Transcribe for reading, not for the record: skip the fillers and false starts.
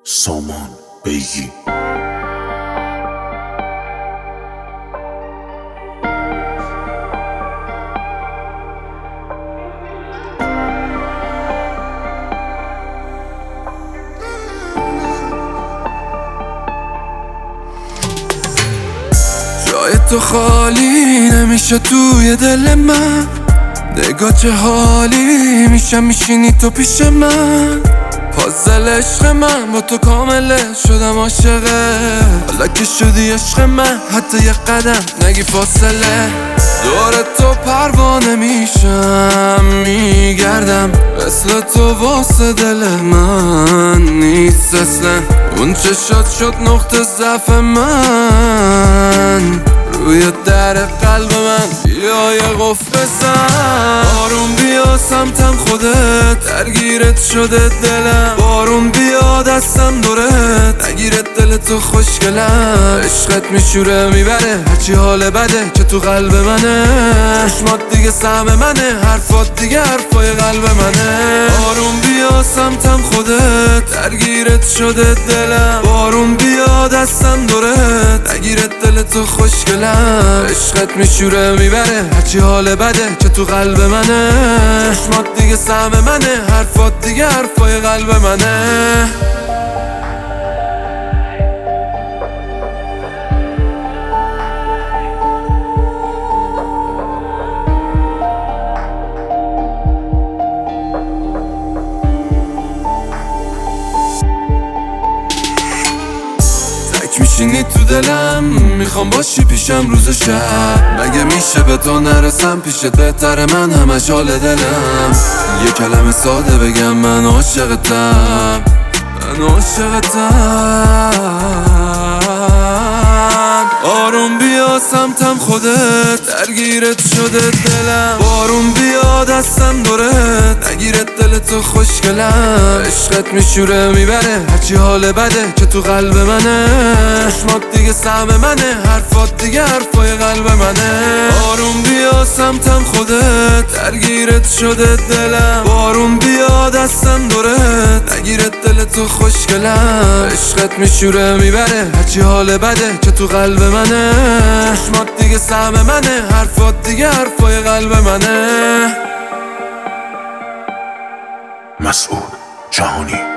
سامان بیگی. جای تو خالی نمیشه توی دل من، نگاه چه حالی میشه میشینی تو پیش من. پازل عشق من با تو کامله شدم عاشقه، حالا که شدی عشق من حتی یه قدم نگی فاصله. دور تو پروانه میشم میگردم، مثل تو واسه دل من نیست اصلا. اون چه شد نقطه ضعف من، روی در قلب من بیا یه قفل بزن. بارون بیا سمتم خودت، درگیرت شده دلم. بارون بیا دستم دورت، نگیرت دل تو خوشگلم. عشقت میشوره میبره هرچی حال بده که تو قلب منه. چشمات دیگه سهم منه، حرفات دیگه حرفای قلب منه. بارون بیا سمتم خودت، درگیرت شده دلم. بارون بیا دستم دورت، نگیرت دل تو خوشگلم. عشقت میشوره میبره هرچی حال بده که تو قلب منه. چشمات دیگه سهم منه، حرفات دیگه حرفای قلب منه. میشینی تو دلم، میخوام باشی پیشم روز و شب. مگه میشه به تو نرسم، پیشت بهتره من همش حال دلم. یه کلمه ساده بگم من عاشقتم، من عاشقتم. آروم بیا سمتم خودت، درگیرت شده دلم. بارون بیا دستم دورت، نگیرت دل تو خوشگلم. عشقت میشوره میبره هرچی حال بده که تو قلب منه. چشمات دیگه سهم منه، حرفات دیگه حرفای قلب منه. آروم بیا سمتم خودت، درگیرت شده دلم. بارون بیا دستم دورت، نگیرت دل تو خوشگلم. عشقت میشوره میبره هرچی حال بده که تو قلب منه. چشمات دیگه سهم منه، حرفات دیگه حرفای قلب منه. مسعود جهانی.